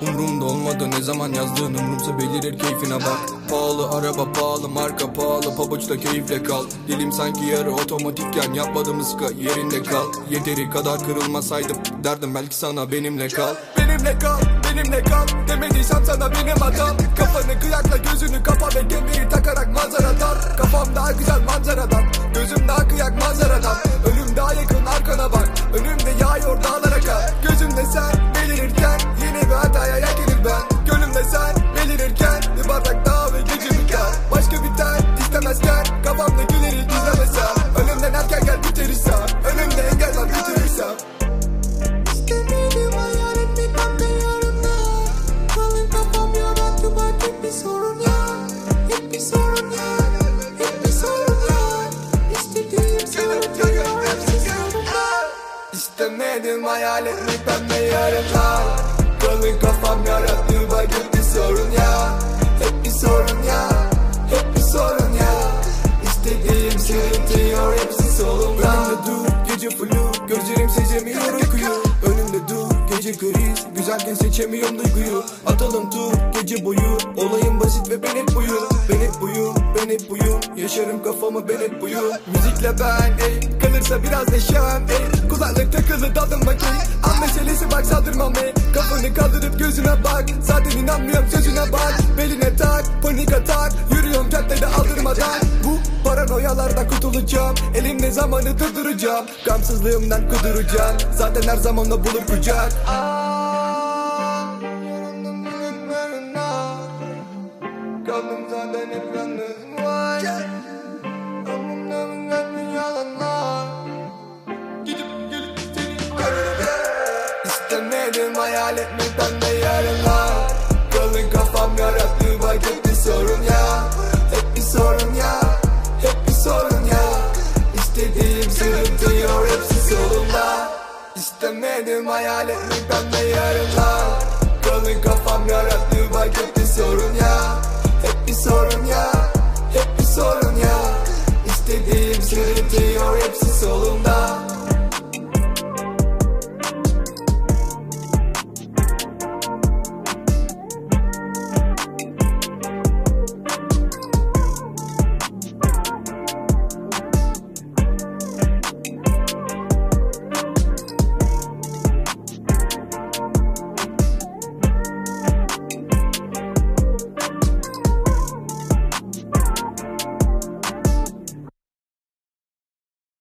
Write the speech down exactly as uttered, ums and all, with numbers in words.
Umrumda olmadı ne zaman yazdığın, umrumsa belirir keyfine bak. Pahalı araba, pahalı marka, pahalı pabuçla keyifle kal. Dilim sanki yarı otomatikken, yapmadım ıska, yerinde kal. Yeteri kadar kırılmasaydım derdim belki sana benimle kal. Benimle kal, benimle kal demediysem sana benim hatam. Kafanı kıyakla gözünü kapa ve kemeri takarak manzara tar. Kafam daha güzel manzaradan, gözüm daha kıyak manzaradan. Ölüm daha yakın arkana bak, önümde yağıyor dağlara kar. Gözümde sen belirirken yeni bir hataya yelkenir ben. Gönlümde sen belirirken bir bardak daha ve gece biter. Başka biter istemezken kafamdakileri gizlemesem. Önümden erken gel bitirirsen, önümde engel var bitirirsem. İstemedim hayal etmekten de yarına. Kalın kafam yarattı bak hep bir sorun ya. Hep bir sorun ya, hep bir sorun ya. İstediğim sorun ya, hepsi sorun ya. İstemedim hayal etmek pembe yarınlar. Kalın kafam yarattı bak hep bir sorun ya. Hep bir sorun ya, hep bir sorun ya. İstediğim sırıtıyor hepsi solumda. Önümde dur gece flu, gözlerim sezemiyor uykuyu. Önümde dur gece kriz, güzelken seçemiyorum duyguyu. Atalım tur gece boyu, olayım basit ve ben hep buyum. Ben hep buyum, ben hep buyum, yaşarım kafamı ben hep buyum. Müzikle ben ey, kalırsa biraz neşem ey. Kulaklık takılı dadım bak ey. An meselesi bak saldırmam ey. Kafanı kaldırıp gözüne bak, zaten inanmıyorum sözüne bak. Beline tak, panik atak, yürüyorum caddede aldırmadan. Bu paranoyalardan kurtulacağım, elimde zamanı durduracağım. Gamsızlığımdan kuduracağım, zaten her zaman da bulur kucak. Kaldım zaten hep yalnız var. Aklımda binlerce yalanlar. Gidip gelip seni görürüm. İstemedim hayal etmekten de yarınlar. Kalın kafam yarattı bak hep bir sorun ya. Hep bir sorun ya, hep bir sorun ya. İstediğim sırıtıyor hepsi solumda. İstemedim hayal etmekten de yarınlar. Kalın kafam